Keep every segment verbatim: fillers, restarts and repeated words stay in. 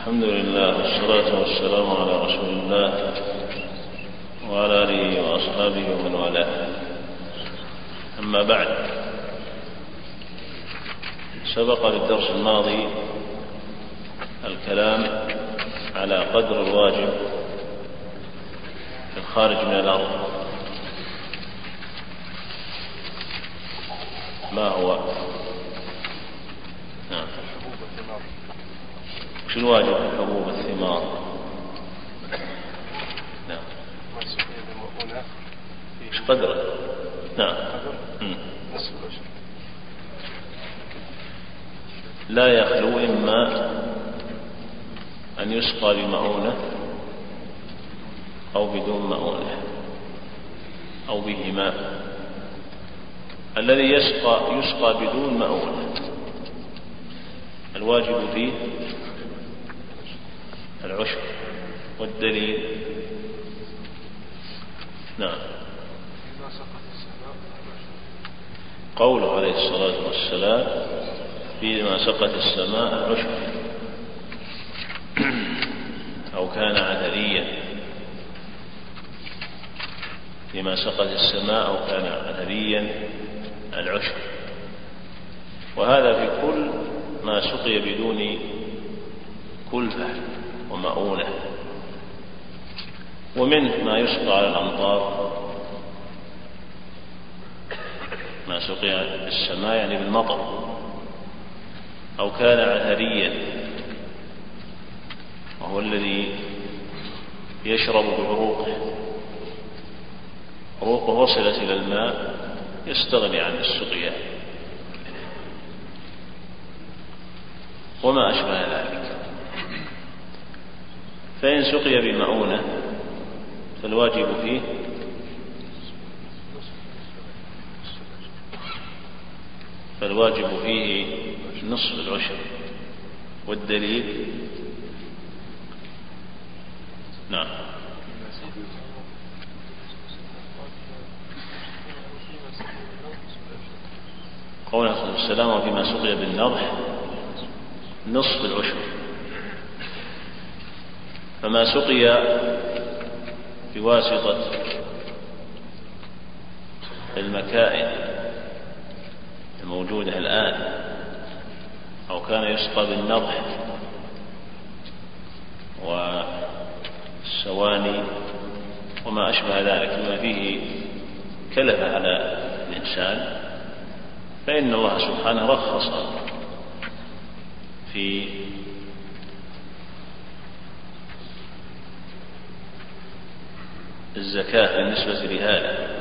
الحمد لله والصلاة والسلام على رسول الله وعلى آله وأصحابه ومن والاه. أما بعد، سبق للدرس الماضي الكلام على قدر الواجب في الخارج من الأرض. ما هو؟ نعم. وش الواجب في حبوب الثمار؟ نعم. وش قدره؟ نعم. لا يخلو إما أن يسقى بمؤونة أو بدون مؤونة أو بهما. الذي يسقى يسقى بدون مؤونة الواجب فيه العشر، والدليل نعم قوله عليه الصلاة والسلام فيما سقت السماء العشر أو كان عذريا، فيما سقت السماء أو كان عذريا العشر. وهذا في كل ما سقي بدون كلفة ومؤونة. ومنه ما يسقى على الأمطار، ما سقي بالسماء يعني بالمطر، أو كان عثريا وهو الذي يشرب بعروقه، عروقه وصلت إلى الماء يستغني عن السقيا وما أشبه ذلك. فإن سقي بمؤونة فالواجب فيه فالواجب فيه نصف العشر، والدليل نعم قوله صلى الله عليه وسلم وفيما سقي بالنضح نصف العشر. فما سقي بواسطة المكائن الموجودة الآن، أو كان يسقى بالنضح والسواني وما أشبه ذلك مما فيه كلفة على الإنسان، فإن الله سبحانه رخص في الزكاة بالنسبة لهذا،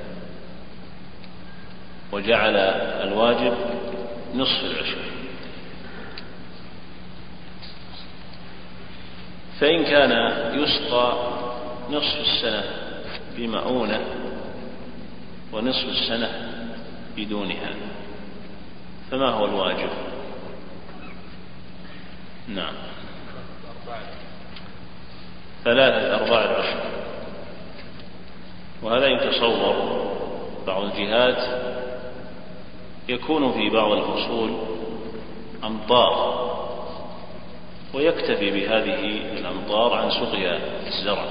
وجعل الواجب نصف العشر. فإن كان يسقى نصف السنة بمؤونة ونصف السنة بدونها فما هو الواجب؟ نعم ثلاثة أرباع العشر. وهذا يتصور بعض الجهات يكون في بعض الفصول أمطار ويكتفي بهذه الأمطار عن سقيا الزرع،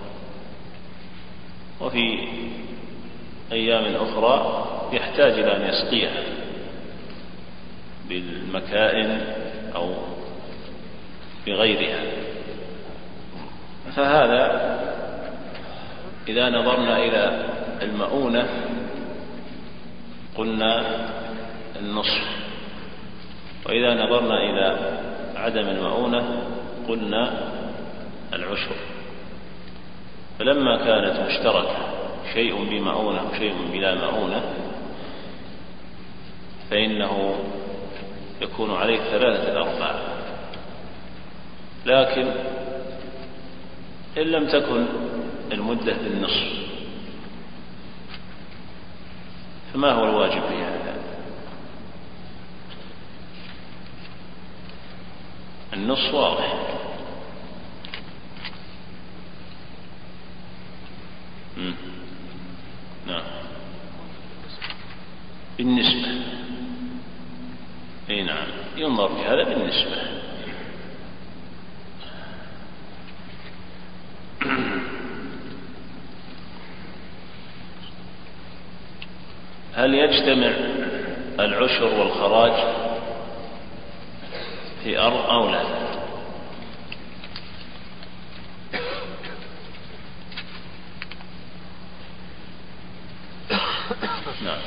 وفي أيام أخرى يحتاج إلى أن يسقيها بالمكائن أو بغيرها. فهذا إذا نظرنا إلى المؤونة قلنا النصف، وإذا نظرنا إلى عدم المؤونة قلنا العشر. فلما كانت مشتركة شيء بمؤونة وشيء بلا مؤونة فإنه يكون عليه ثلاثة الأرباع. لكن إن لم تكن المدة بالنصف فما هو الواجب في هذا؟ النصف واضح. مم. نعم بالنسبة. اي نعم ينظر في هذا بالنسبة. هل يجتمع العشر والخراج في أرض أو لا؟ نعم.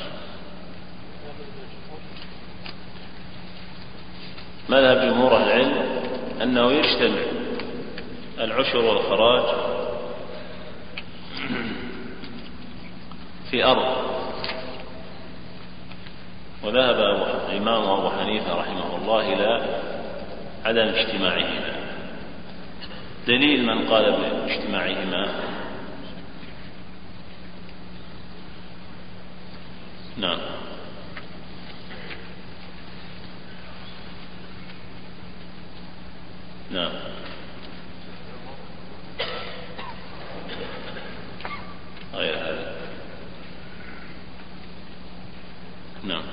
مذهب جمهور أهل العلم أنه يجتمع العشر والخراج في أرض، وذهب الإمام أبو حنيفة رحمه الله إلى عدم اجتماعهما. دليل من قال باجتماعهما؟ نعم. نعم. غير هذا. نعم.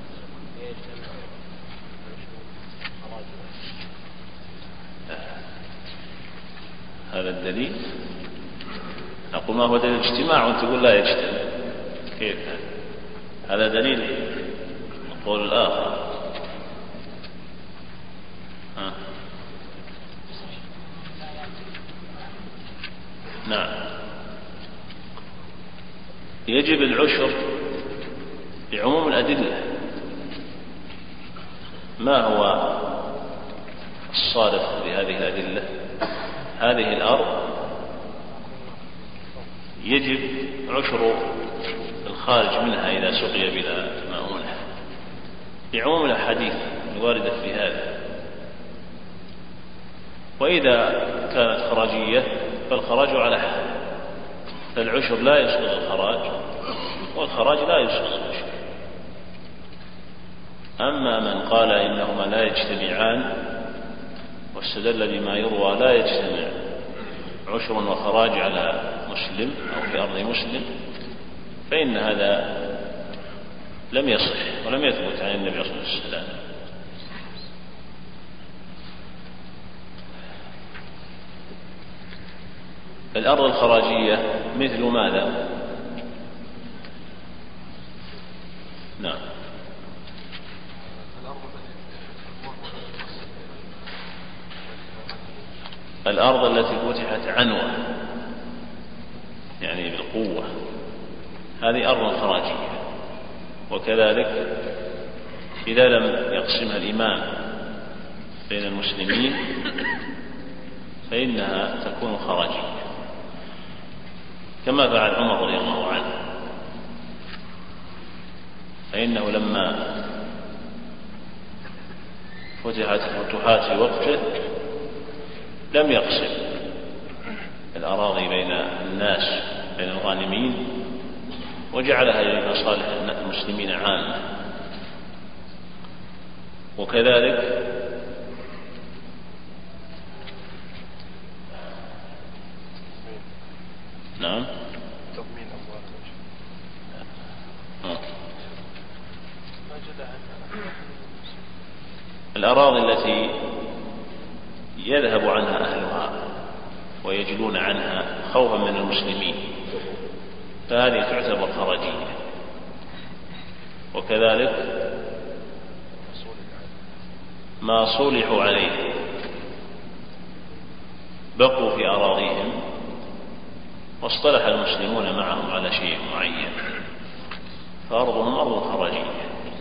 هذا الدليل. نقول ما هو دليل الاجتماع وانت تقول لا يجتمع، كيف هذا دليل؟ القول الآخر. ها. نعم. يجب العشر بعموم الأدلة. ما هو الصارف لهذه الأدلة؟ هذه الأرض يجب عشر الخارج منها إذا سقي بلا مؤونة، بعموم الأحاديث الواردة في هذا. وإذا كانت خراجية فالخراج على حال، فالعشر لا يسقط الخراج والخراج لا يسقط العشر. أما من قال إنهما لا يجتمعان واستدل بما يروى لا يجتمع عشر وخراج على مسلم أو في أرض مسلم، فإن هذا لم يصح ولم يثبت عن النبي صلى الله عليه وسلم. الأرض الخراجية مثل ماذا؟ نعم. الأرض التي فتحت عنوة يعني بالقوة، هذه أرض خراجية. وكذلك إذا لم يقسمها الإمام بين المسلمين فإنها تكون خراجية، كما فعل عمر رضي الله عنه، فإنه لما فتحت الفتوحات في وقته لم يقسم الأراضي بين الناس بين الغانمين، وجعلها لمصالح المسلمين عامة. وكذلك نعم الأراضي التي يذهب عنها أهلها ويجلون عنها خوفا من المسلمين فهذه تعتبر خراجية. وكذلك ما صلحوا عليه بقوا في أراضيهم واصطلح المسلمون معهم على شيء معين فأرضهم أرض خراجية.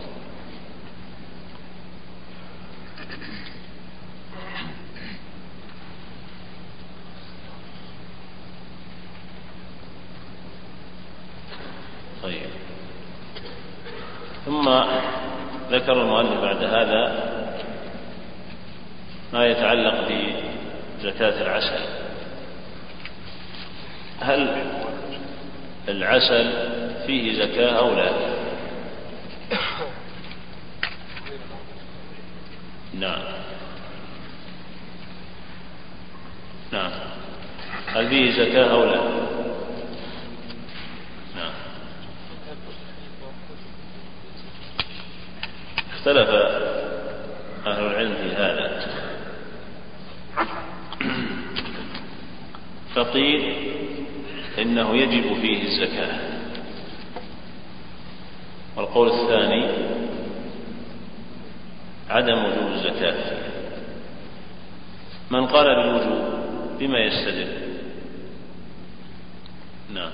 طيب، ثم ذكر المؤلف بعد هذا ما يتعلق بزكاة العسل. هل العسل فيه زكاة أو لا؟ نعم نعم هل فيه زكاة أو لا؟ نعم. اختلف أهل العلم في هذا، فقيل إنه يجب فيه الزكاة، والقول الثاني عدم وجوب الزكاة. من قال بالوجوب بما يستدل؟ نعم.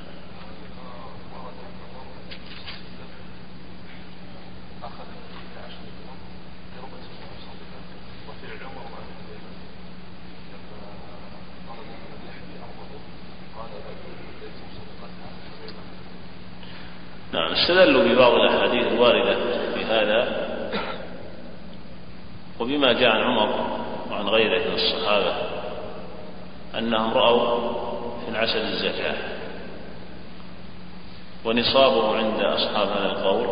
نعم، استدلوا ببعض الأحاديث الواردة في هذا وبما جاء عن عمر وعن غيره من الصحابة أنهم رأوا في العسل الزكاة، ونصابه عند أصحاب هذا القول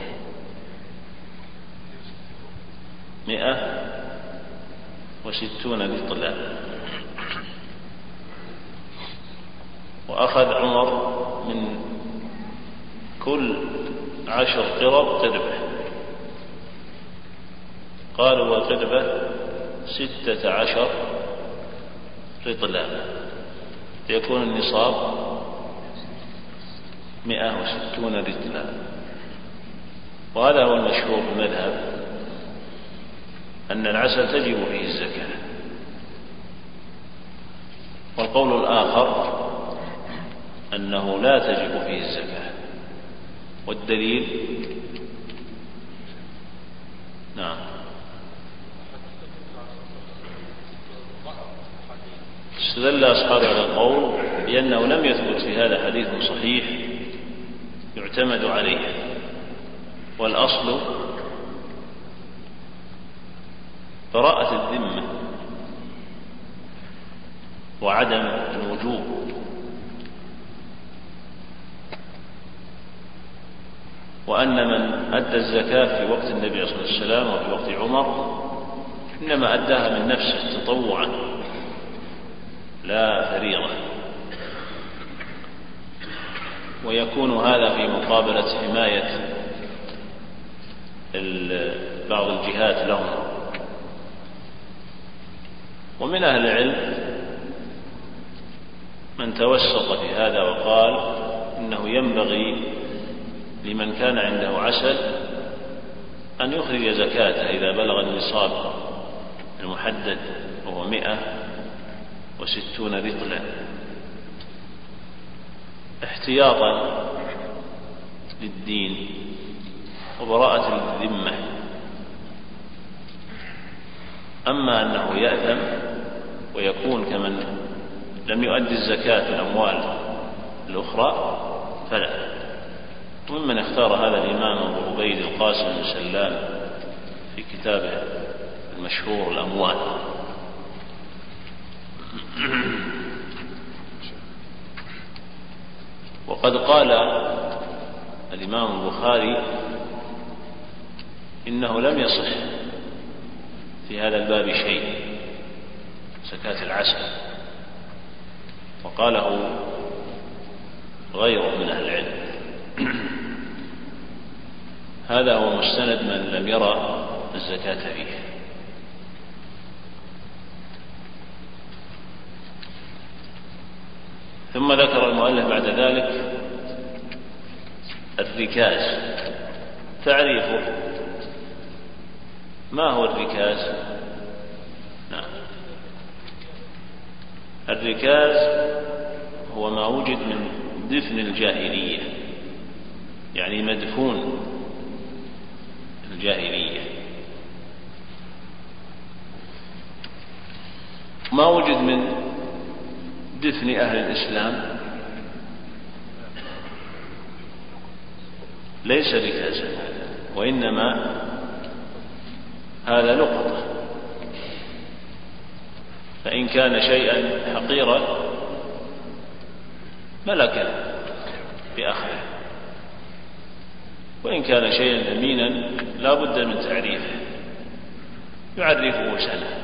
مئة وستون لطلا. وأخذ عمر من كل عشر قرب قربة، قالوا والقربة ستة عشر رطلا، يكون النصاب مئة وستون رطلا. وهذا هو المشهور في المذهب أن العسل تجب فيه الزكاة. والقول الآخر أنه لا تجب فيه الزكاة، والدليل نعم استدل أصحاب هذا القول بأنه لم يثبت في هذا حديث صحيح يعتمد عليه، والأصل براءة الذمة وعدم الوجوب. وأن من أدى الزكاة في وقت النبي صلى الله عليه وسلم وفي وقت عمر إنما أداها من نفسه تطوعا لا فريضة، ويكون هذا في مقابلة حماية بعض الجهات لهم. ومن أهل العلم من توسط في هذا وقال إنه ينبغي لمن كان عنده عسل أن يخرج زكاته إذا بلغ النصاب المحدد وهو مئة وستون رطلا، احتياطا للدين وبراءة للذمة. أما أنه يأثم ويكون كمن لم يؤدي الزكاة في الأموال الأخرى فلا. وممن اختار هذا الإمام أبو عبيد القاسم بن سلام في كتابه المشهور الأموال. وقد قال الإمام البخاري إنه لم يصح في هذا الباب شيء زكاة العسل، وقاله غيره من أهل العلم. هذا هو مستند من لم يرى الزكاة فيه. ثم ذكر المؤلف بعد ذلك الركاز. تعريفه ما هو الركاز؟ نعم. الركاز هو ما وجد من دفن الجاهلية، يعني مدفون الجاهلية، ما وجد من دفن أهل الإسلام ليس ركازا، وإنما هذا لقطة. فإن كان شيئا حقيرا ملكا بأخره، وإن كان شيئا ثمينا لا بد من تعريفه، يعرفه سنة،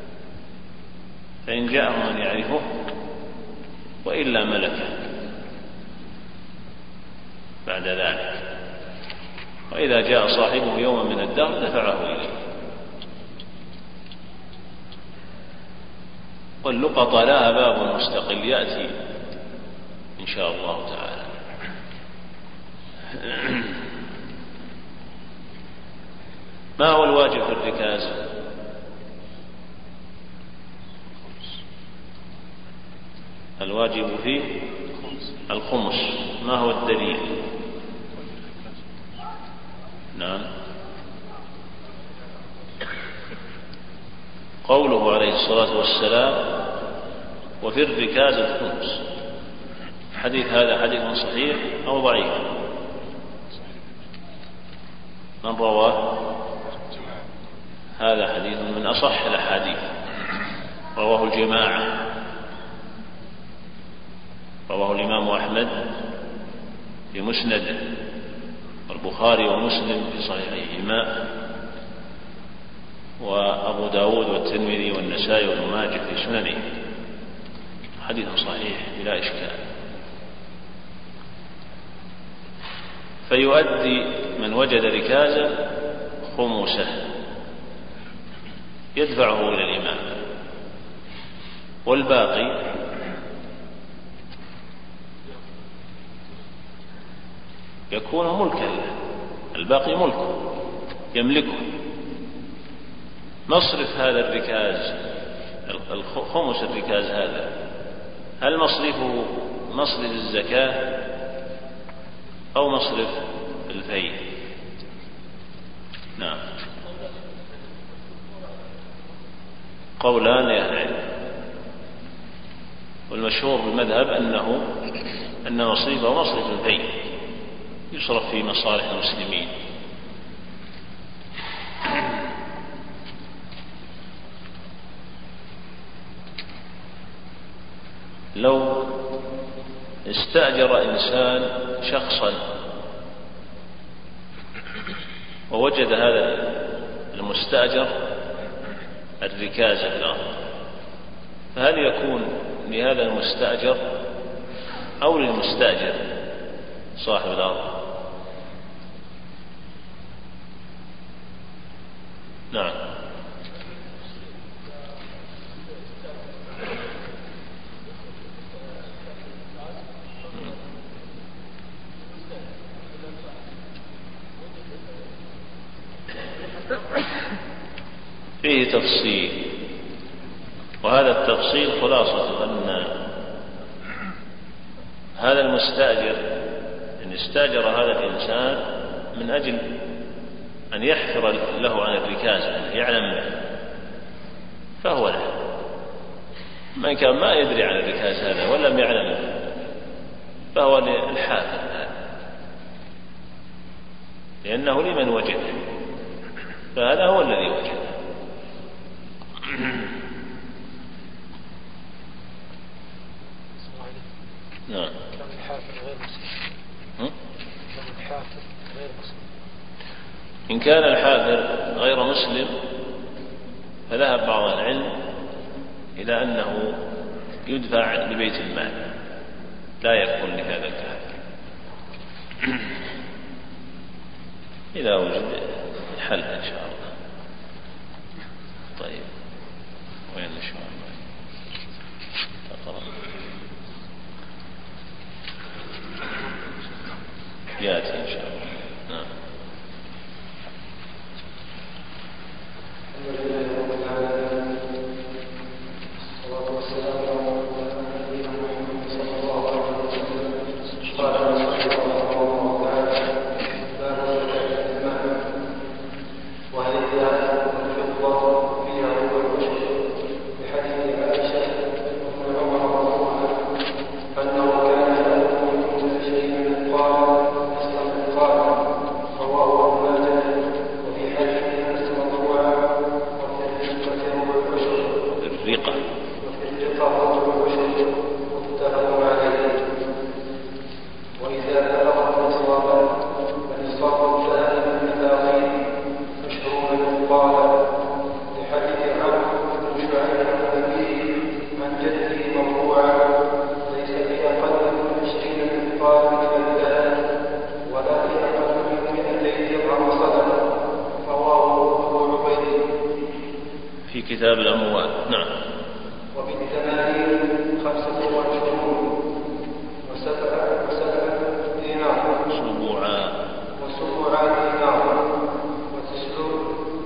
فإن جاءه من يعرفه وإلا ملكه بعد ذلك، وإذا جاء صاحبه يوما من الدهر دفعه إليه. واللقطة لها باب مستقل يأتي إن شاء الله تعالى. ما هو الواجب في الركاز؟ الواجب فيه الخمس. ما هو الدليل؟ نعم. قوله عليه الصلاة والسلام وفي الركاز الخمس. حديث هذا حديث صحيح أو ضعيف؟ من رواه؟ هذا حديث من أصح الأحاديث، رواه الجماعة، رواه الإمام أحمد في مسنده، والبخاري ومسلم في صحيحيهما، وأبو داود والترمذي والنسائي وابن ماجه في سننه. حديث صحيح بلا إشكال. فيؤدي من وجد ركازا خمسه يدفعه إلى الإمام، والباقي يكون ملكا له، الباقي ملكه يملكه. مصرف هذا الركاز، خمس الركاز هذا، هل مصرفه مصرف الزكاة أو مصرف الفيء؟ نعم. قولان لأهل العلم، والمشهور بالمذهب أنه أن مصرفه مصرف الفيء، يصرف في مصالح المسلمين. لو استأجر إنسان شخصا ووجد هذا المستأجر الركاز في الأرض، فهل يكون لهذا المستأجر أو للمستأجر صاحب الأرض؟ نعم. فيه تفصيل، وهذا التفصيل خلاصة أن هذا المستأجر إن استأجر هذا الإنسان من أجل أن يحفر له عن الركاز، أن يعلم به، فهو له. من كان ما يدري عن الركاز هذا ولم يعلم به فهو للحافر هذا، لأنه لمن وجد، فهذا هو الذي وجد. نعم. إن كان الحافر غير مسلم فذهب بعض العلم إلى أنه يدفع لبيت المال، لا يكون لهذا الكافر إذا وجد حل إن شاء الله. طيب، وين نشوف تقرأ يأتي إن شاء الله. نعم. كتاب الأموال. نعم. وبالثمانين خمسة وعشرون وسبعة وسبعة دينار سبوعا وسبوعا دينار وتسعون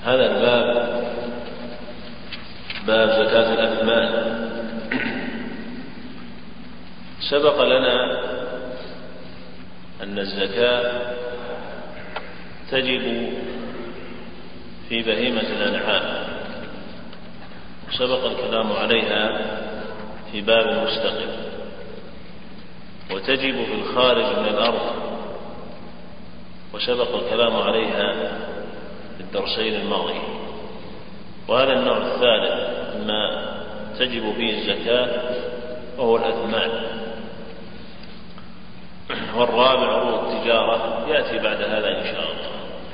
هذا الباب باب زكاة الأثمان. سبق لنا أن الزكاة تجب في بهيمة الأنعام، وسبق الكلام عليها في باب مستقل، وتجب في الخارج من الأرض، وسبق الكلام عليها في الدرسين الماضيين. وهذا النوع الثالث مما تجب فيه الزكاة وهو الأثمان. والرابع عروض التجارة يأتي بعد هذا إن شاء الله.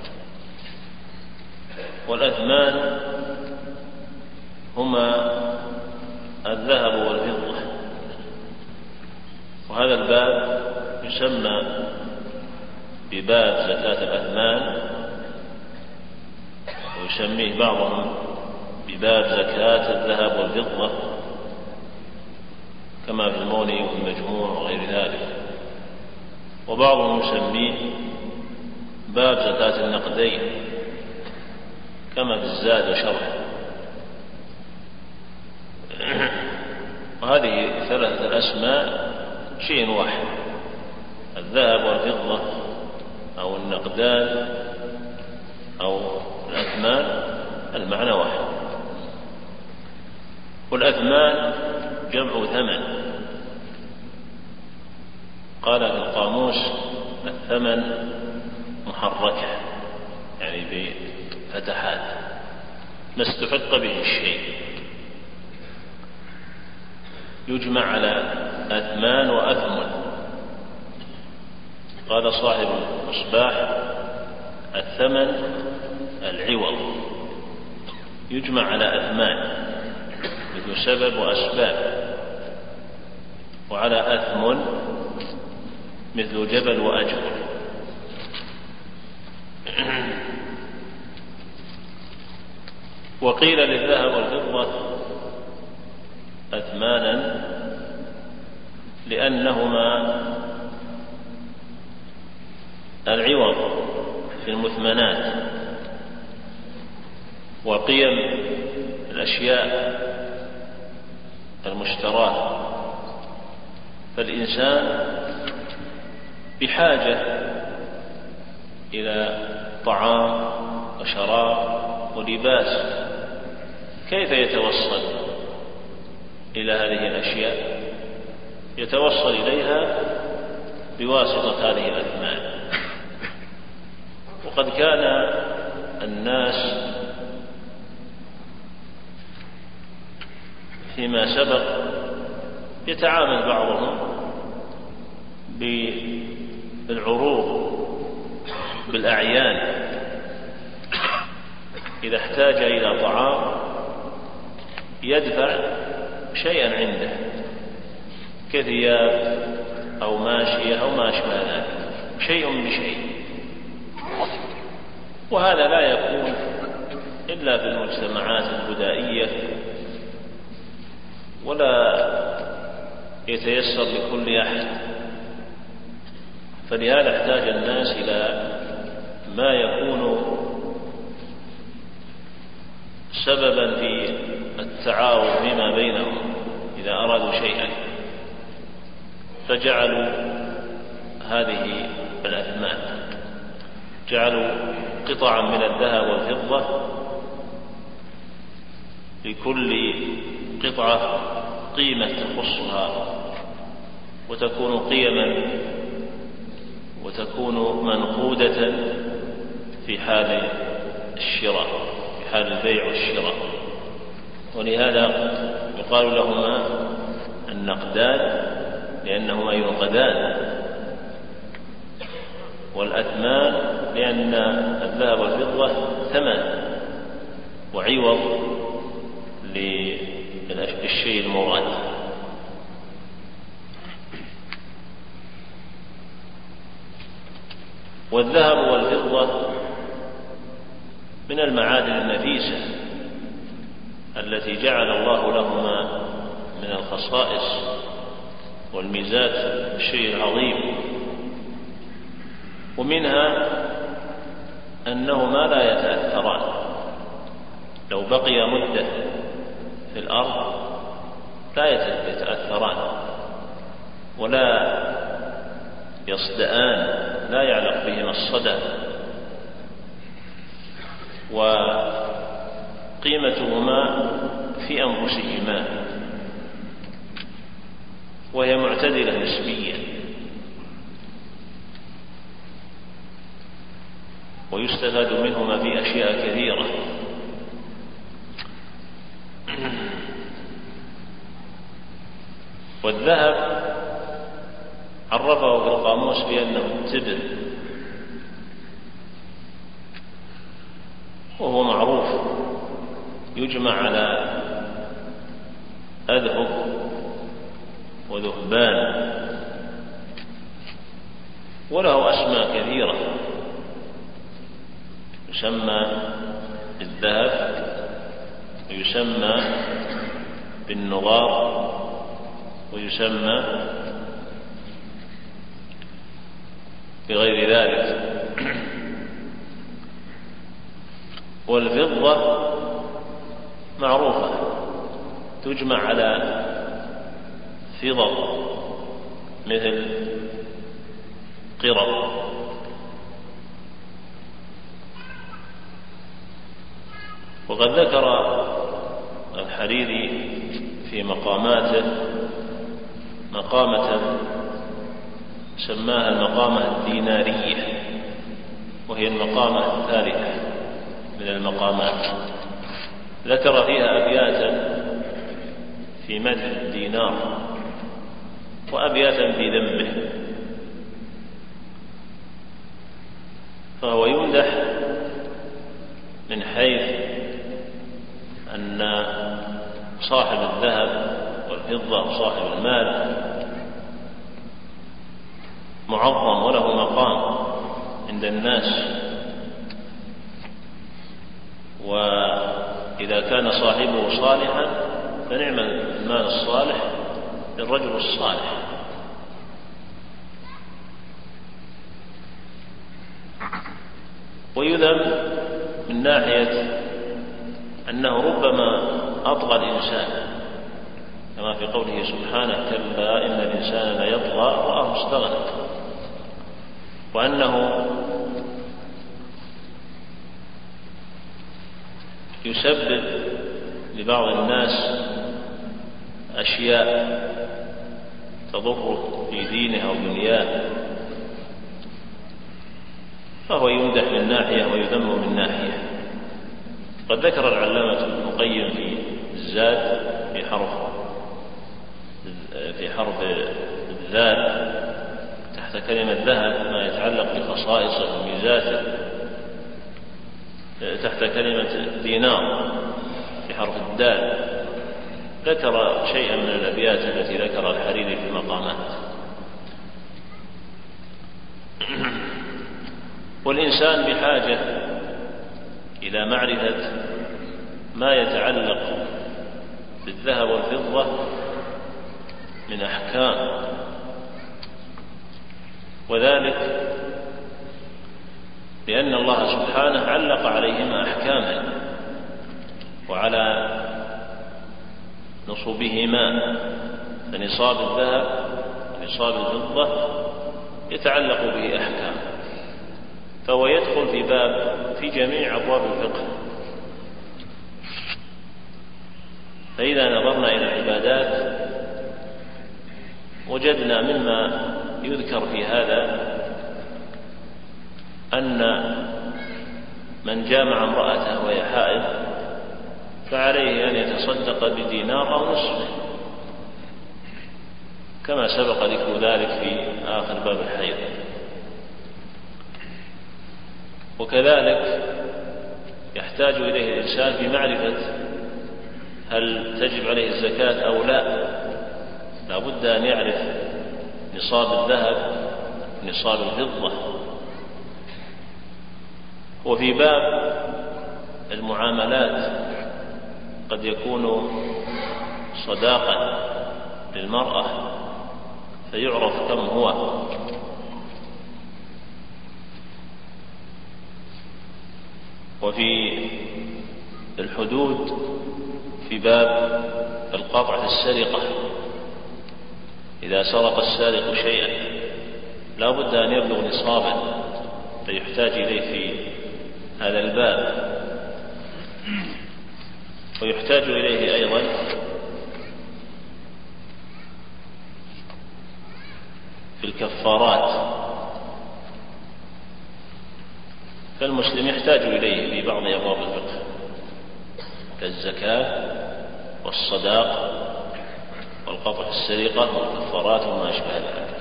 والأثمان هما الذهب والفضة، وهذا الباب يسمى بباب زكاة الأثمان، ويسميه بعضهم بباب زكاة الذهب والفضة كما في المغني وفي المجموع وغير ذلك، وبعضهم يسميه باب زكاة النقدين كما في الزاد وشرح. وهذه ثلاثة الأسماء شيء واحد، الذهب والفضة أو النقدان أو الأثمان، المعنى واحد. والأثمان جمع ثمن، قال في القاموس الثمن محركة يعني بفتحات، ما استحق به الشيء، يجمع على أثمان وأثمن. قال صاحب المصباح الثمن العوض، يجمع على أثمان مثل سبب وأسباب، وعلى أثمن مثل جبل وأجر. وقيل للذهب والفضة أثمانا لأنهما العوض في المثمنات وقيم الأشياء المشتراه. فالإنسان بحاجة إلى طعام وشراب ولباس، كيف يتوصل إلى هذه الأشياء؟ يتوصل إليها بواسطة هذه الأثمان. وقد كان الناس فيما سبق يتعامل بعضهم بالعروض بالأعيان، إذا احتاج إلى طعام يدفع شيئا عنده كثياب أو ماشية أو ما أشبه ذلك، شيء بشيء. وهذا لا يكون إلا في المجتمعات البدائية، ولا يتيسر لكل أحد. فلهذا احتاج الناس إلى ما يكون سببا في التعاون فيما بينهم إذا أرادوا شيئا، فجعلوا هذه الأثمان، جعلوا قطعا من الذهب والفضة لكل قطعة قيمة تخصها، وتكون قيما وتكون منقودة في حال الشراء، في حال البيع والشراء. ولهذا يقال لهما النقدان لأنهما ينقدان، والأثمان لأن الذهب والفضة ثمن وعوض للشيء المراد. والذهب والفضة من المعادن النفيسة التي جعل الله لهما من الخصائص والميزات الشيء العظيم. ومنها أنهما لا يتأثران، لو بقي مدة في الأرض لا يتأثران ولا يصدآن، لا يعلق بهما الصدى، وقيمتهما في أنفسهما، وهي معتدلة نسبيا. ويستفاد منهما في أشياء كثيرة. والذهب عرفه في القاموس بأنه التبر، وهو معروف يجمع على أذهب وذهبان، وله أسماء كثيرة، يسمى بالذهب ويسمى بالنضار ويسمى بغير ذلك. والفضة معروفة تجمع على فضة مثل قرب. وقد ذكر الحريري في مقاماته مقامة سماها المقامة الدينارية، وهي المقامة الثالثة من المقامات، ذكر فيها أبياتا في مدح الدينار وأبياتا في ذمه، فهو يمدح من حيث أن صاحب الذهب والفضة وصاحب المال معظم وله مقام عند الناس، وإذا كان صاحبه صالحا فنعم المال الصالح للرجل الصالح. ويذم من ناحية أنه ربما أطغى الإنسان، كما في قوله سبحانه: كلا إن الإنسان ليطغى رآه استغنى، وأنه يسبب لبعض الناس أشياء تضره في دينه أو دنياه، فهو يمدح من ناحية ويذم من ناحية. قد ذكر العلامة ابن القيم في الزاد في حرف في حرف الذال تحت كلمة ذهب ما يتعلق بخصائصه وميزاته، تحت كلمة دينار في حرف الدال ذكر شيئا من الأبيات التي ذكر الحريري في المقامات. والإنسان بحاجة إلى معرفة ما يتعلق بالذهب والفضة من أحكام، وذلك لأن الله سبحانه علق عليهما أحكاما وعلى نصوبهما، فنصاب الذهب ونصاب الفضة يتعلق به أحكام، فهو يدخل في باب في جميع أبواب الفقه. فإذا نظرنا إلى العبادات وجدنا مما يذكر في هذا أن من جامع امرأته وهي حائض فعليه أن يتصدق بدينار أو نصفه، كما سبق ذكر ذلك في آخر باب الحيض. وكذلك يحتاج إليه الإنسان في معرفة هل تجب عليه الزكاة أو لا، لا بد أن يعرف نصاب الذهب نصاب الفضة. وفي باب المعاملات قد يكون صداقا للمرأة فيعرف كم هو، وفي الحدود في باب القطع في السرقة. إذا سرق السارق شيئا لا بد أن يبلغ نصابا فيحتاج إليه في هذا الباب، ويحتاج إليه أيضا في الكفارات، فالمسلم يحتاج إليه في بعض أبواب الفقه كالزكاة والصداق والقطع في السرقة والكفارات وما أشبه ذلك.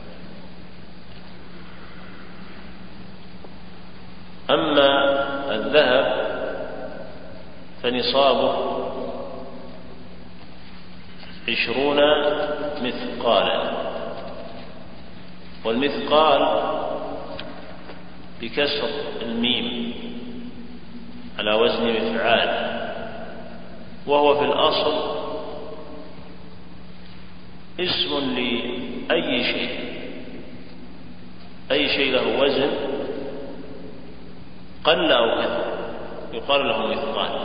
أما الذهب فنصابه عشرون مثقالا، والمثقال بكسر الميم على وزن مفعال، وهو في الأصل اسم لأي شيء، أي شيء له وزن قل أو كثر يقال له مثقال.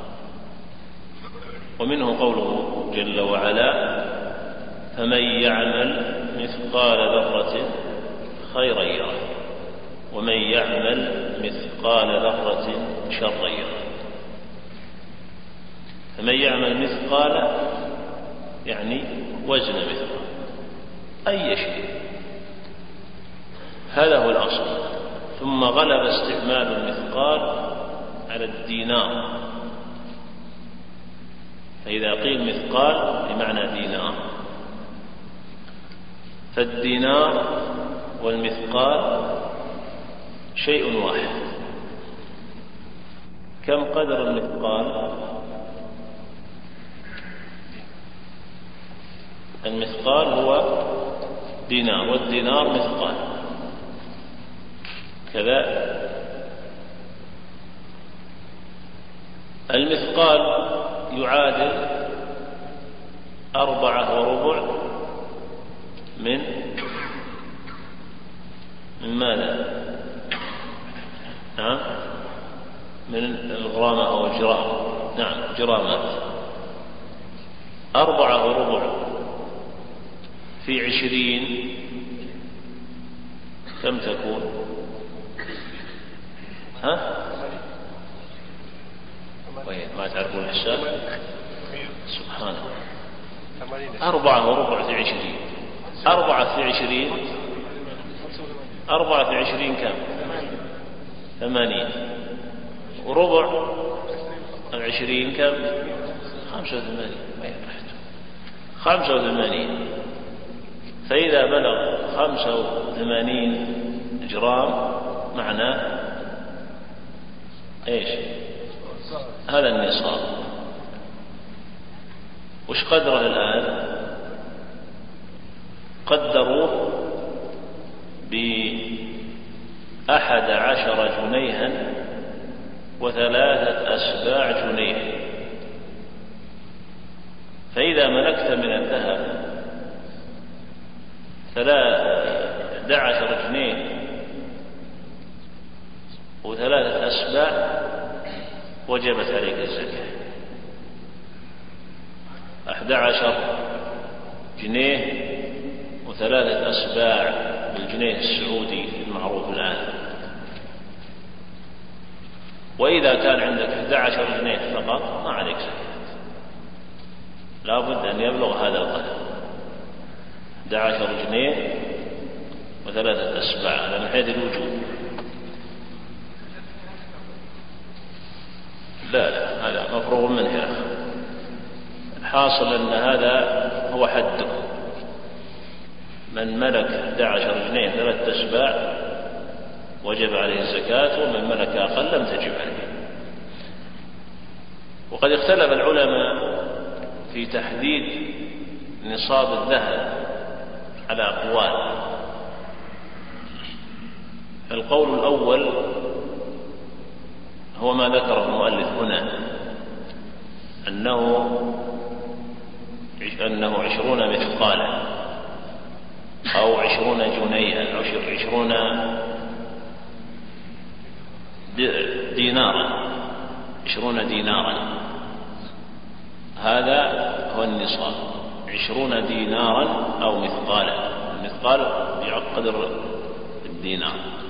ومنه قوله جل وعلا: فمن يعمل مثقال ذرة خيرا يره ومن يعمل مثقال ذرة شرا يره. فمن يعمل مثقال يعني وزن مثقال أي شيء، هذا هو الأصل. ثم غلب استعمال المثقال على الدينار، فإذا قيل مثقال بمعنى دينار، فالدينار والمثقال شيء واحد. كم قدر المثقال؟ المثقال هو دينار، والدينار مثقال كذا. المثقال يعادل أربعة وربع من من ماذا؟ نعم، من الغرامة أو الجرام. نعم، جرامات. أربعة وربع في عشرين كم تكون؟ ها؟ ما تعرفون الحساب؟ سبحان الله. أربعة وربع في عشرين، أربعة في عشرين، أربعة في عشرين كم؟ ثمانين. وربع العشرين كم؟ خمسة وثمانين. ما يرحت خمسة وثمانين. فإذا بلغ خمسة وثمانين جرام معناه إيش؟ هذا النصاب. وش قدره الآن؟ قدروه بأحد عشر جنيها وثلاثة أسباع جنيه. فإذا ملكت من الذهب أحد عشر جنيه وثلاثة أسباع وجبت عليك الزكاة. أحد عشر جنيه وثلاثة أسباع بالجنيه السعودي المعروف الآن. وإذا كان عندك أحد عشر جنيه فقط ما عليك زكاة، لا بد أن يبلغ هذا القدر، أحد عشر جنيه وثلاثة أسباع، هذا من حيث الوجوب. لا لا، هذا مفروغ منه يا أخي. الحاصل أن هذا هو حده. من ملك أحد عشر جنيه ثلاثة أسباع وجب عليه الزكاة، ومن ملك أقل لم تجب عليه. وقد اختلف العلماء في تحديد نصاب الذهب على أقوال. القول الأول هو ما ذكره المؤلف هنا، أنه أنه عشرون مثقالا أو عشرون جنيها أو عشرون دينارا. عشرون دينارا، هذا هو النصاب، عشرون دينارا أو مثقالا، المثقال بقدر الدينار.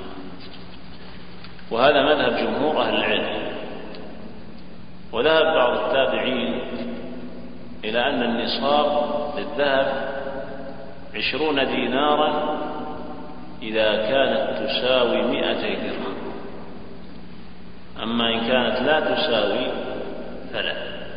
وهذا مذهب جمهور أهل العلم. وذهب بعض التابعين إلى أن النصاب للذهب عشرون دينارا إذا كانت تساوي مئتي درهم، أما إن كانت لا تساوي فلا.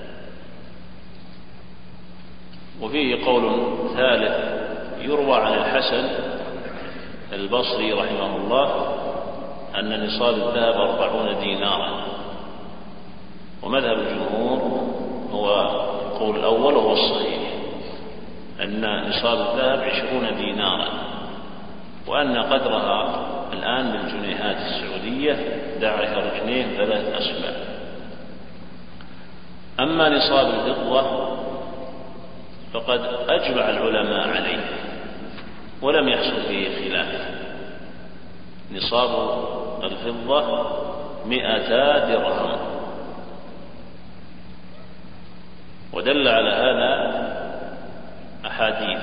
وفيه قول ثالث يروى عن الحسن البصري رحمه الله أن نصاب الذهب أربعون دينارا. ومذهب الجمهور هو القول الأول وهو الصحيح، أن نصاب الذهب عشرون دينارا، وأن قدرها الآن بالجنيهات السعودية إحدى عشر جنيه ثلاث أسباع. أما نصاب الفضة فقد أجمع العلماء عليه ولم يحصل فيه خلاف. نصاب الفضة مئتا درهم، ودل على هذا أحاديث،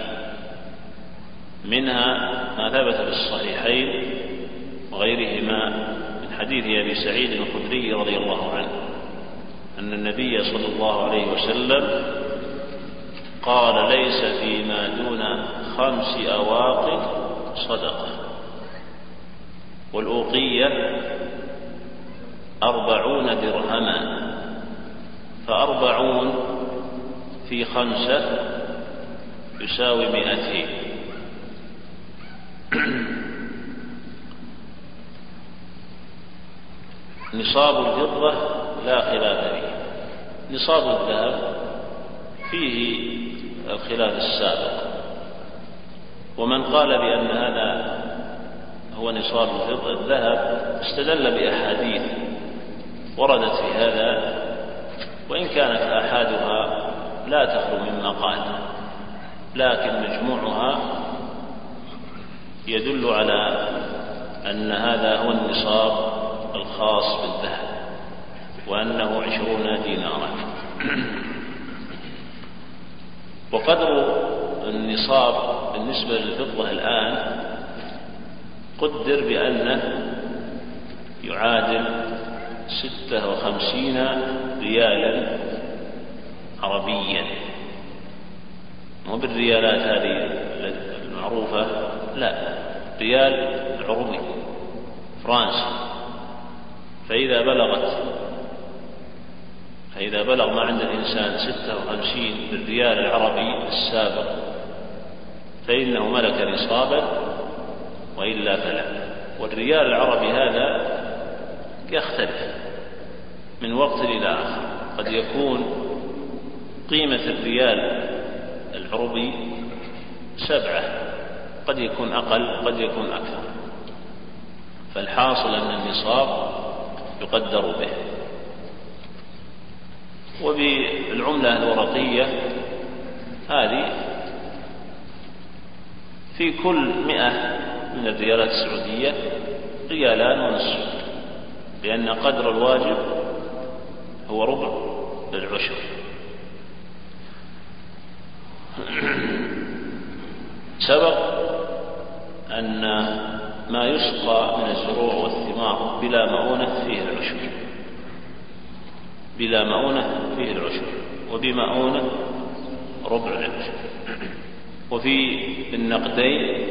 منها ما ثبت في الصحيحين وغيرهما من حديث أبي سعيد الخدري رضي الله عنه أن النبي صلى الله عليه وسلم قال: ليس فيما دون خمس أواق صدقة، والأوقية أربعون درهما، فأربعون في خمسة يساوي مئتين. نصاب الفضة لا خلاف فيه. نصاب الذهب فيه الخلاف السابق، ومن قال بأن هذا هو نصاب الذهب استدل بأحاديث وردت في هذا، وإن كانت آحادها لا تخلو من مقال، لكن مجموعها يدل على أن هذا هو النصاب الخاص بالذهب، وأنه عشرون دينارا. وقدر النصاب بالنسبة للفضة الآن قدر بأنه يعادل ستة وخمسين ريالا عربيا، مو بالريالات هذه المعروفة، لا، ريال عربي فرنسي. فإذا بلغت فإذا بلغ ما عند الإنسان ستة وخمسين بالريال العربي السابق فإنه ملك نصابا، وإلا فلا. والريال العربي هذا يختلف من وقت إلى آخر، قد يكون قيمة الريال العربي سبعة، قد يكون أقل، قد يكون أكثر. فالحاصل أن النصاب يقدر به. وبالعملة الورقية هذه في كل مئة من الريالات السعودية ريالان ونصف، لأن قدر الواجب هو ربع للعشر. سبق أن ما يسقى من الزروع والثمار بلا مؤونة فيه العشر، بلا مؤونة فيه العشر، وبمؤونة ربع العشر. وفي النقدين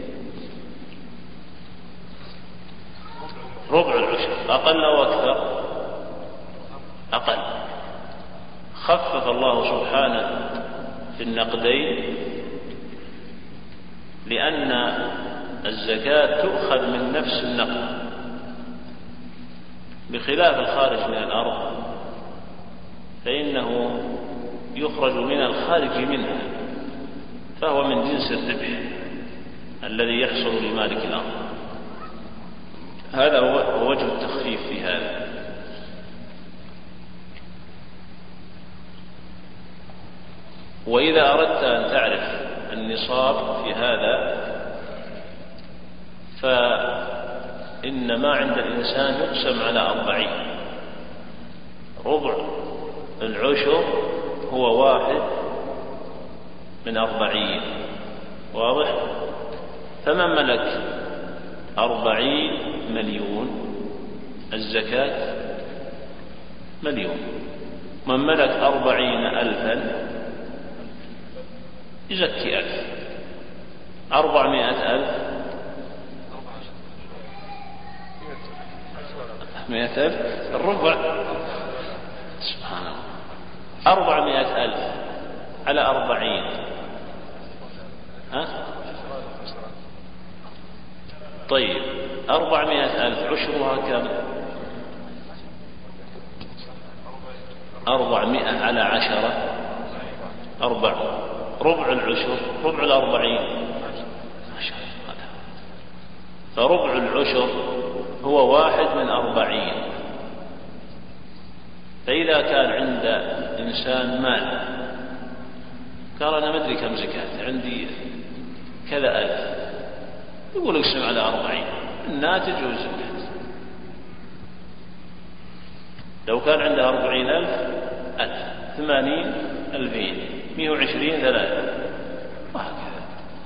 ربع العشر، أقل أو أكثر؟ أقل. خفف الله سبحانه في النقدين لأن الزكاة تؤخذ من نفس النقد، بخلاف الخارج من الأرض فإنه يخرج من الخارج منها، فهو من جنس الربح الذي يحصل لمالك الأرض. هذا هو وجه التخفيف في هذا. وإذا أردت أن تعرف النصاب في هذا فإن ما عند الإنسان يقسم على أربعين. ربع العشر هو واحد من أربعين، واضح؟ فمن ملك أربعين مليون الزكاة مليون، من ملك أربعين ألفا يزكي ألف، أربعمائة ألف مائة ألف الربع، سبحان الله، أربعمائة ألف على أربعين، ها؟ طيب أربعمائة ألف عشرها كم؟ أربعمائة على عشرة أربع، ربع العشر، ربع الأربعين عشر، فربع العشر هو واحد من أربعين. فإذا كان عند إنسان مال قال أنا ما أدري كم زكاة، عندي كذا ألف، يقول اقسم على أربعين الناتج والزكاة. لو كان عنده أربعين ألف ألف، ثمانين ألفين، مئة وعشرين ثلاثة، وهكذا.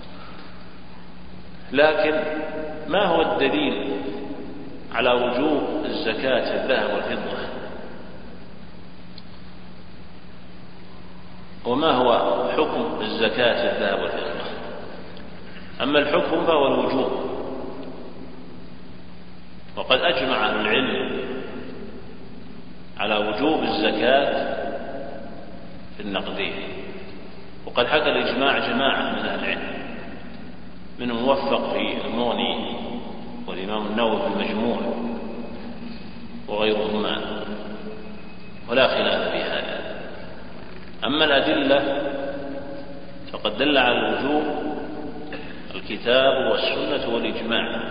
لكن ما هو الدليل على وجوب الزكاة في الذهب والفضة؟ وما هو حكم الزكاة في الذهب والفضة؟ أما الحكم فهو الوجوب، وقد أجمع أهل العلم على وجوب الزكاة في النقدين، وقد حكى الإجماع جماعة من أهل العلم، من موفق في المغني والإمام النووي في المجموع وغيرهما، ولا خلاف في هذا. أما الأدلة فقد دل على الوجوب الكتاب والسنة والإجماع.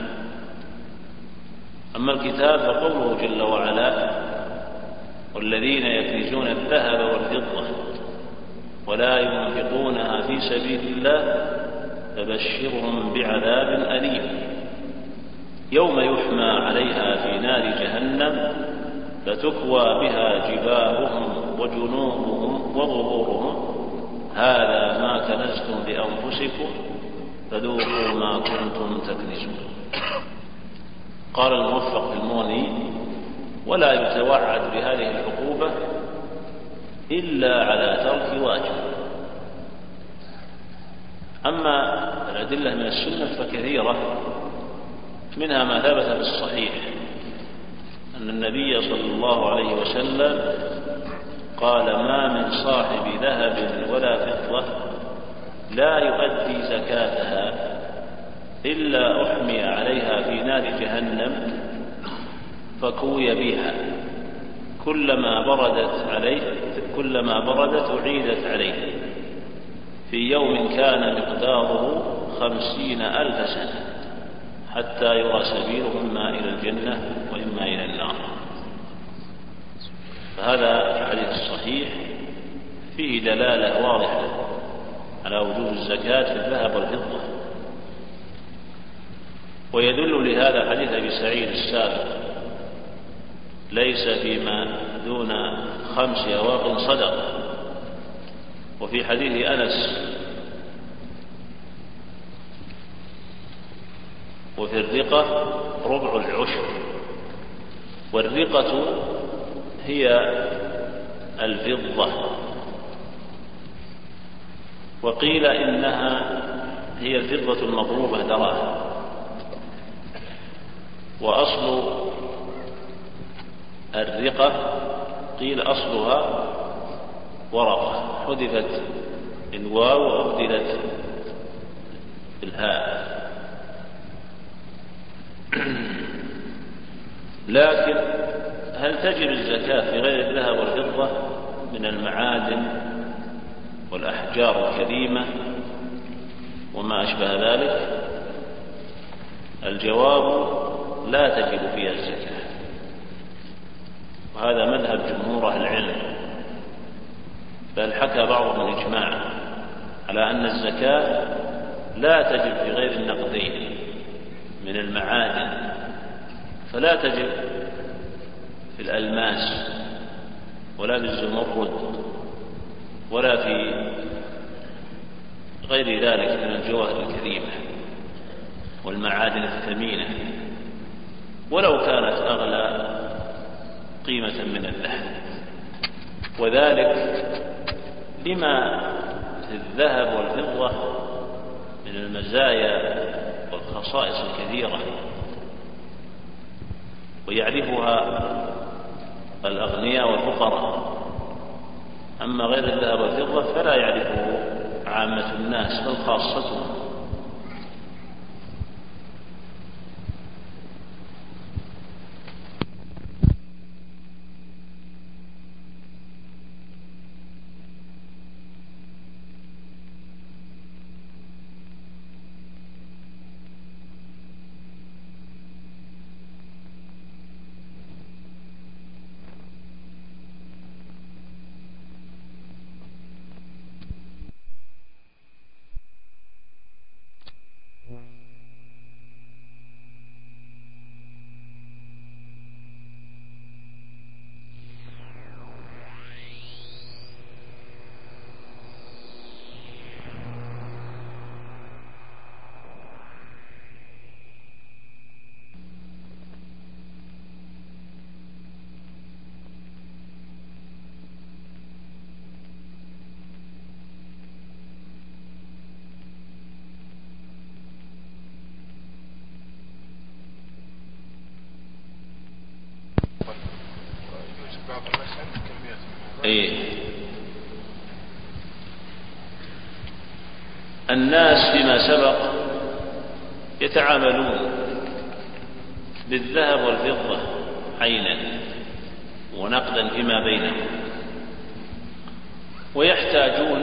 أما الكتاب فقوله جل وعلا: والذين يكنزون الذهب والفضة ولا ينفقونها في سبيل الله فبشرهم بعذاب أليم يوم يحمى عليها في نار جهنم فتكوى بها جباههم وجنوبهم وظهورهم هذا ما كنزتم لأنفسكم فذوقوا ما كنتم تكنزون. قال الموفق في المغني: ولا يتوعد بهذه العقوبة إلا على ترك واجب. أما الأدلة من السنة فكثيرة، منها ما ثبت في الصحيح أن النبي صلى الله عليه وسلم قال: ما من صاحب ذهب ولا فضة لا يؤدي زكاتها إلا أحمي عليها في نار جهنم فكوي بها كلما بردت عليه كلما بردت أعيدت عليه في يوم كان مقداره خمسين ألف سنة حتى يرى سبيله إما إلى الجنة وإما إلى النار. فهذا الحديث الصحيح فيه دلالة واضحة على وجوب الزكاة في الذهب والفضة. ويدل لهذا حديث أبي سعيد السابق: ليس فيما دون خمس أواق صدقة. وفي حديث أنس: وفي الرقة ربع العشر. والرقة هي الفضة، وقيل إنها هي الفضة المضروبة دراهم. وأصل الرقة قيل أصلها ورقة، حذفت الواو وأبدلت بالهاء. لكن هل تجب الزكاة في غير الذهب والفضة من المعادن والأحجار الكريمة وما أشبه ذلك؟ الجواب: لا تجب فيها الزكاة، وهذا مذهب جمهور أهل العلم، بل حكى بعضهم الإجماع على أن الزكاة لا تجب في غير النقدين من المعادن، فلا تجب في الألماس ولا بالزمرد ولا في غير ذلك من الجواهر الكريمة والمعادن الثمينة، ولو كانت أغلى قيمة من الذهب. وذلك لما في الذهب والفضة من المزايا والخصائص الكثيرة، ويعرفها الأغنياء والفقراء، أما غير الذهب والفضة فلا يعرفه عامة الناس بل خاصتهم. إيه؟ الناس فيما سبق يتعاملون بالذهب والفضة عينا ونقدا فيما بينهم، ويحتاجون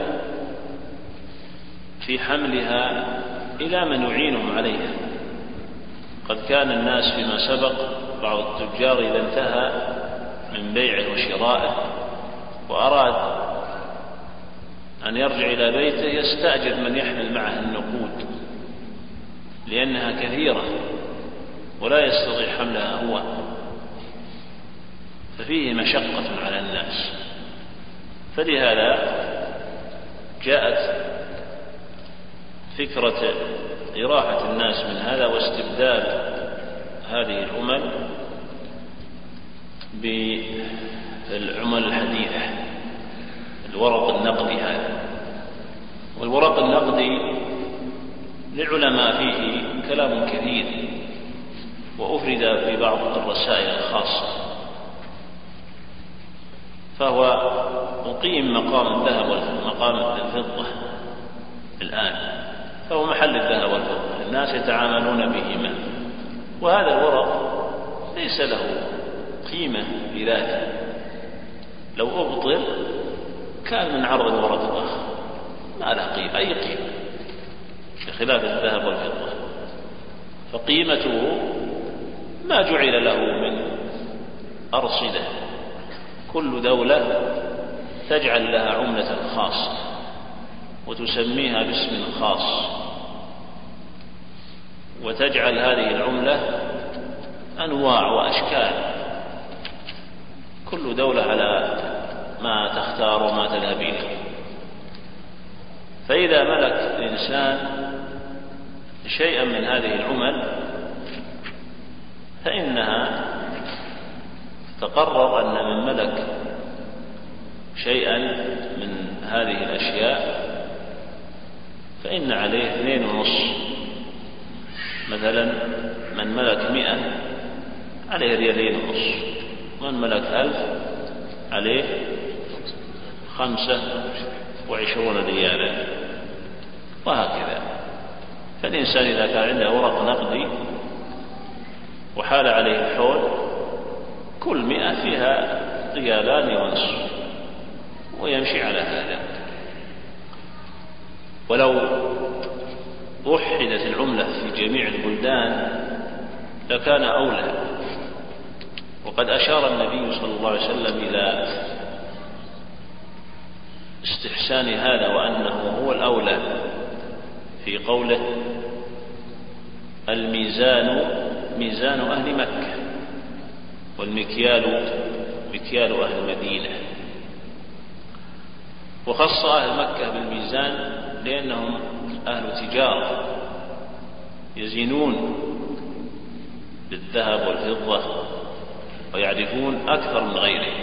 في حملها إلى من يعينهم عليها. قد كان الناس فيما سبق بعض التجار إذا انتهى من بيعه وشرائه وأراد أن يرجع إلى بيته يستأجر من يحمل معه النقود لأنها كثيرة ولا يستطيع حملها هو، ففيه مشقة على الناس. فلهذا جاءت فكرة إراحة الناس من هذا واستبدال هذه العمل بالعمل الحديثة، الورق النقدي هذا. والورق النقدي للعلماء فيه كلام كثير، وأفرد في بعض الرسائل الخاصة، فهو مقيم مقام الذهب ومقام الفضة الآن، فهو محل الذهب والفضة، الناس يتعاملون بهما. وهذا الورق ليس له قيمة بذاته، لو أبطل كان من عرض الورق الآخر ما له قيمة أي قيمة، بخلاف الذهب والفضة فقيمته ما جعل له من أرصدة. كل دولة تجعل لها عملة خاصة وتسميها باسم خاص، وتجعل هذه العملة أنواع وأشكال، كل دولة على ما تختار وما تذهب إليه. فإذا ملك الإنسان شيئا من هذه العمل فإنها تقرر أن من ملك شيئا من هذه الأشياء فإن عليه اثنين ونص. مثلا من ملك مئة عليه ريالين ونص، من ملك ألف عليه خمسة وعشرون ريالا، وهكذا. فالإنسان إذا كان عنده ورق نقدي وحال عليه الحول كل مئة فيها ريالان ونصف ويمشي على هذا. ولو وحدت العملة في جميع البلدان لكان أولى. وقد أشار النبي صلى الله عليه وسلم إلى استحسان هذا وأنه هو الأولى في قوله: الميزان ميزان أهل مكة والمكيال مكيال أهل المدينة. وخص أهل مكة بالميزان لأنهم أهل تجارة يزنون بالذهب والفضة ويعرفون أكثر من غيرهم.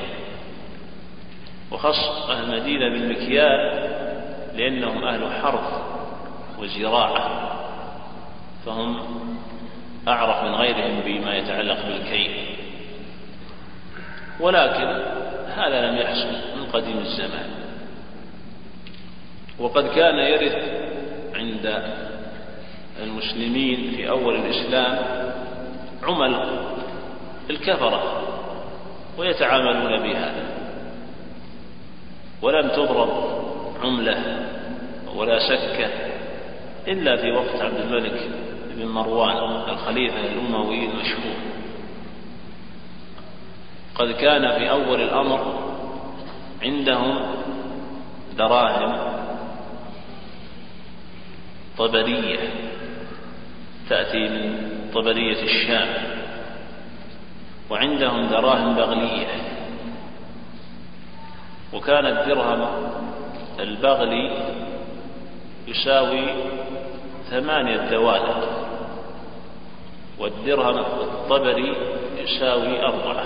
وخص أهل المدينة بالمكيال لأنهم أهل حرث وزراعة، فهم أعرف من غيرهم بما يتعلق بالكيل. ولكن هذا لم يحصل من قديم الزمان، وقد كان يرث عند المسلمين في أول الإسلام عمل الكفرة ويتعاملون بها، ولم تضرب عملة ولا سكة إلا في وقت عبد الملك بن مروان الخليفة الأموي المشهور. قد كان في أول الأمر عندهم دراهم طبرية تأتي من طبرية الشام، وعندهم دراهم بغلية. وكان الدرهم البغلي يساوي ثمانية دوالق، والدرهم الطبري يساوي أربعة،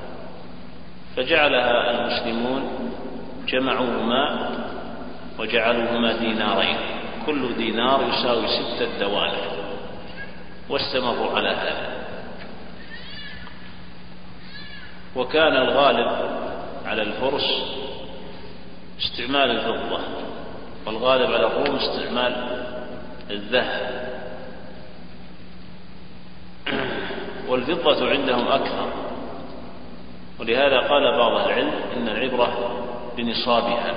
فجعلها المسلمون جمعوهما وجعلوهما دينارين، كل دينار يساوي ستة دوالق، واستمروا على هذا. وكان الغالب على الفرس استعمال الفضة، والغالب على الروم استعمال الذهب، والفضة عندهم أكثر. ولهذا قال بعض العلم إن العبرة بنصابها،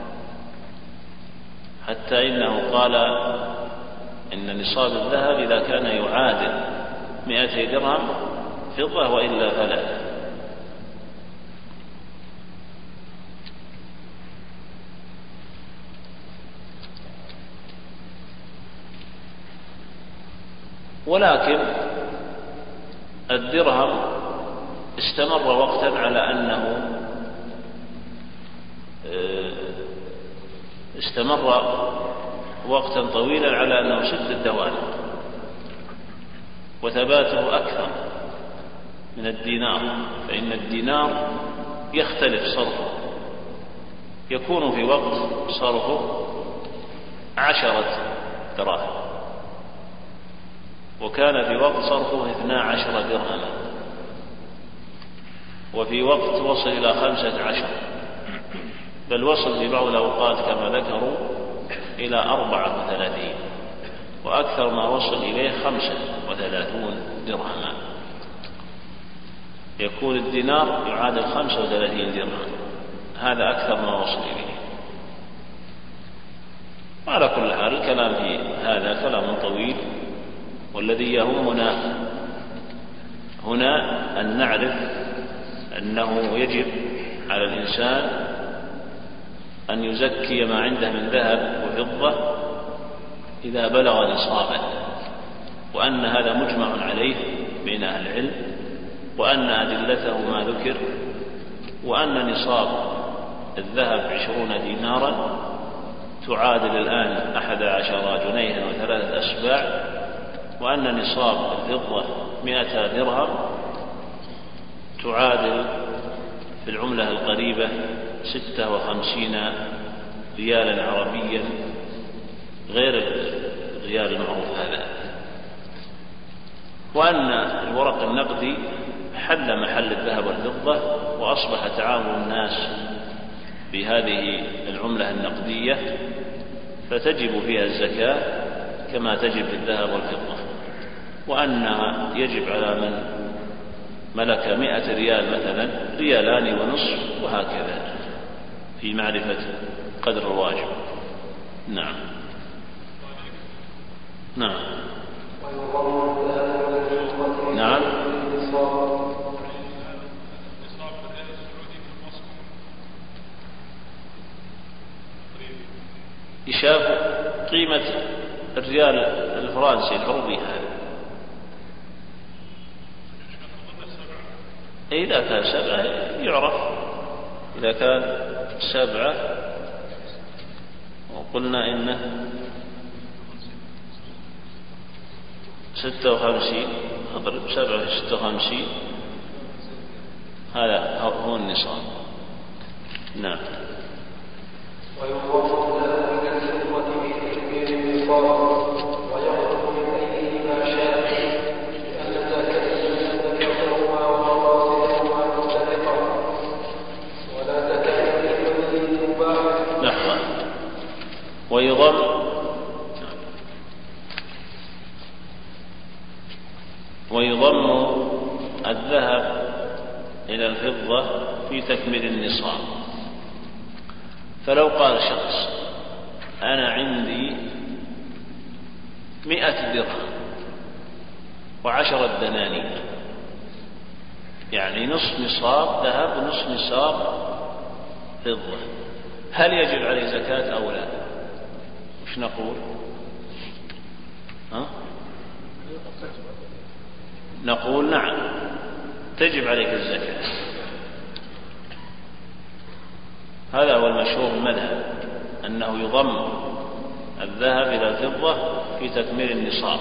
حتى إنه قال إن نصاب الذهب إذا كان يعادل مئتي درهم فضة وإلا فلا. ولكن الدرهم استمر وقتا على أنه استمر وقتا طويلا على أنه ستة دوالق، وثباته أكثر من الدينار، فإن الدينار يختلف صرفه، يكون في وقت صرفه عشرة دراهم، وكان في وقت صرفه اثنا عشر درهما، وفي وقت وصل إلى خمسة عشر، بل وصل في بعض الأوقات كما ذكروا إلى أربعة وثلاثين، وأكثر ما وصل إليه خمسة وثلاثون درهما. يكون الدينار يعادل خمسة وثلاثين درهم، هذا أكثر ما وصل إليه. وعلى كل حال الكلام في هذا كلام طويل، والذي يهمنا هنا أن نعرف أنه يجب على الإنسان أن يزكي ما عنده من ذهب وفضة إذا بلغ نصابا، وأن هذا مجمع عليه بين أهل العلم، وأن أدلته ما ذكر، وأن نصاب الذهب عشرون دينارا تعادل الآن أحد عشر جنيها وثلاثة أسباع، وأن نصاب الفضة مئة درهم تعادل في العملة القريبة ستة وخمسين ريالا عربيا غير الريال المعروف هذا. وأن الورق النقدي حل محل الذهب والفضة، وأصبح تعامل الناس بهذه العملة النقدية، فتجب فيها الزكاة كما تجب في الذهب والفضة، وأنها يجب على من ملك مئة ريال مثلا ريالان ونصف، وهكذا في معرفة قدر الواجب. نعم نعم نعم يشاف قيمة الريال الفرنسي العربي هذا، إذا كان سبعة يعرف، إذا كان سبعة قلنا إنه ستة وخمسين، اضرب سبعة في ستة وخمسين، هذا هو النصاب. نعم. ويوفق له من الفضة في تكبير النصاب ويخرج من أيهما شاء، لأن زكاة ذكرهما ومقاصدهما مختلفة، ولا زكاة لكل مباح. لحظة. ويضم ويضم الذهب إلى الفضة في تكميل النصاب. فلو قال شخص أنا عندي مئة درهم وعشرة دنانير، يعني نصف نصاب ذهب ونصف نصاب فضة، هل يجب عليه زكاة أو لا؟ وش نقول؟ ها؟ نقول نعم تجب عليك الزكاة. هذا هو المشهور المذهب، أنه يضم الذهب إلى الفضة في تكميل النصاب.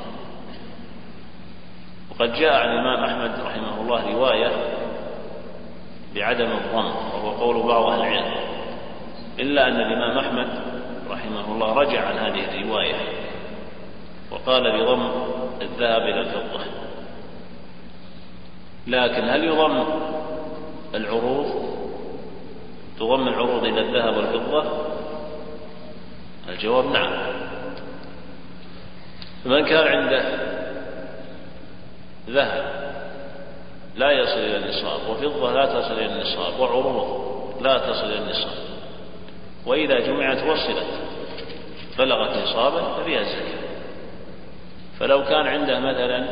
وقد جاء عن الإمام أحمد رحمه الله رواية بعدم الضم، وهو قول بعض أهل العلم، إلا أن الإمام أحمد رحمه الله رجع عن هذه الرواية وقال بضم الذهب إلى الفضة. لكن هل يضم العروض تضم العروض إلى الذهب والفضة؟ الجواب نعم. فمن كان عنده ذهب لا يصل إلى النصاب، وفضة لا تصل إلى النصاب، وعروض لا تصل إلى النصاب، وإذا جمعت وصلت بلغت نصابا ففيها الزكاة. فلو كان عنده مثلا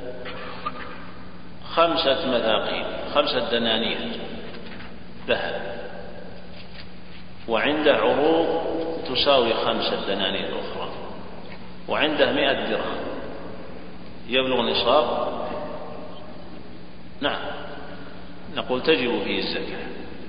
خمسة مثاقيل، خمسة دنانير ذهب، وعنده عروض تساوي خمسة دنانير أخرى، وعنده مئة درهم، يبلغ نصاب؟ نعم، نقول تجب فيه الزكاة.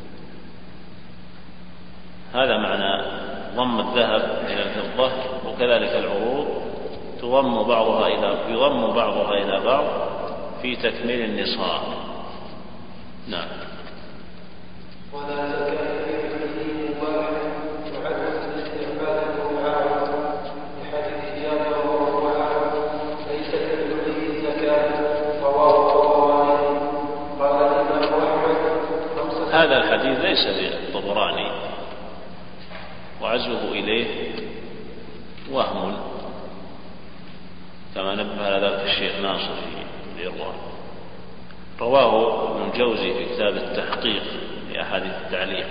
هذا معنى ضم الذهب إلى الفضة. وكذلك العروض تضم بعضها إلى يضم بعضها إلى بعض في تكميل النصاب. نعم. ولا زكاة في مباح يعد استعمال المعارض لحديث جابر ومعارض ليس كله زكاة. رواه الطبراني. قال الإمام أحمد هذا الحديث ليس بالطبراني، وعزوه إليه وهم، كما نبه على ذلك الشيخ ناصر في الإرواء. رواه ابن الجوزي في كتاب التحقيق في أحاديث التعليق.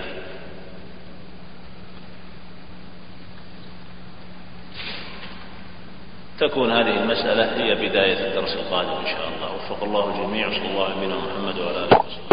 تكون هذه المسألة هي بداية الدرس القادم إن شاء الله. وفق الله الجميع، صلى الله عليه وسلم محمد وعلى آله وسلم.